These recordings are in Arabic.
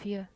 فيها.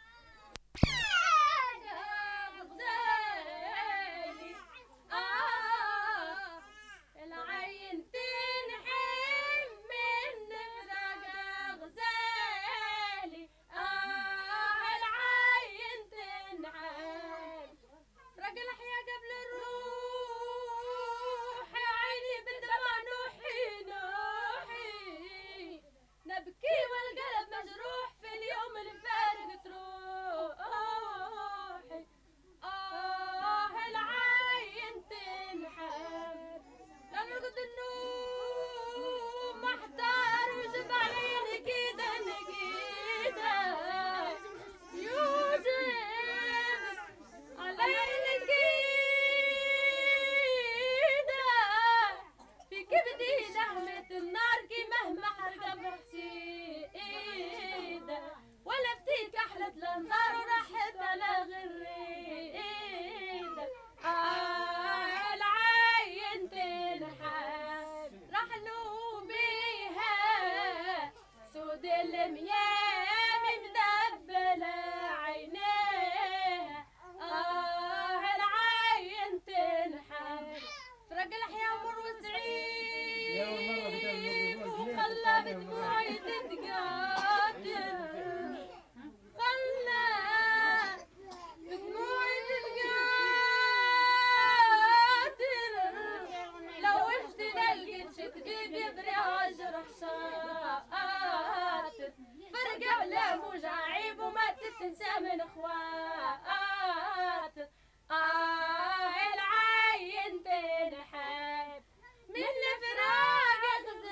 من اخوات العين تنحب من فراق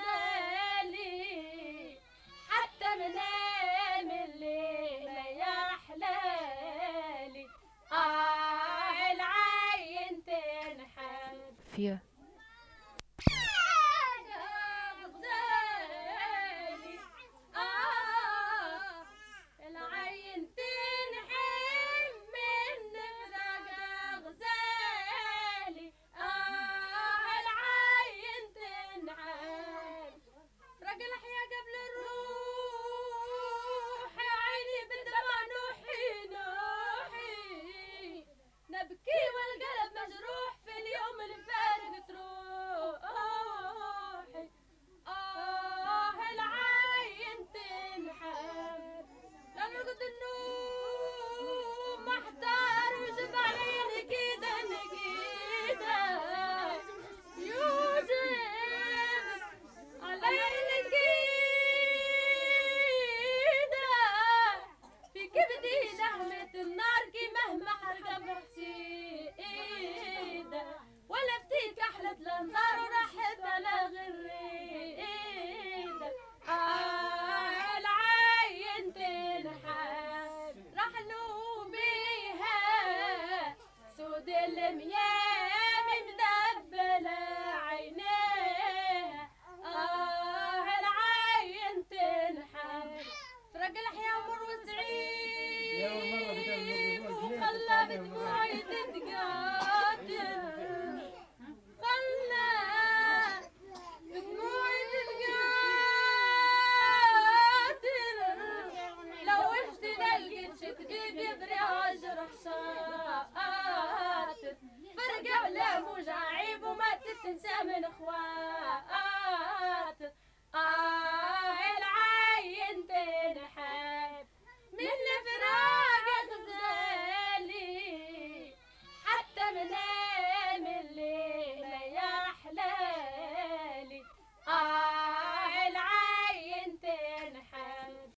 غزالي حتى من الليل يا حلالي العين تنحب فيها. نبكي والقلب مجروح في اليوم الفارق تروحي العين تنحب لا نرقد النوم محتار وجبالين كده نقيده يوجب علينا كده في كبدي لهمة النار كي مهما حرقة بحسيده ولا فتيك أحلت الأنظار وراحت على غريده العين تنحب رحلوا بيها سود الميام مدبلة عينيها العين تنحب فرق الحياة ومر وسعيد وخلى بدموعي تتقاتل خلى بدموعي تتقاتل لو وحدي للقيت شكدي بيبري عجرح شاطر فرق علام وجعيب وما تتنسى من اخوات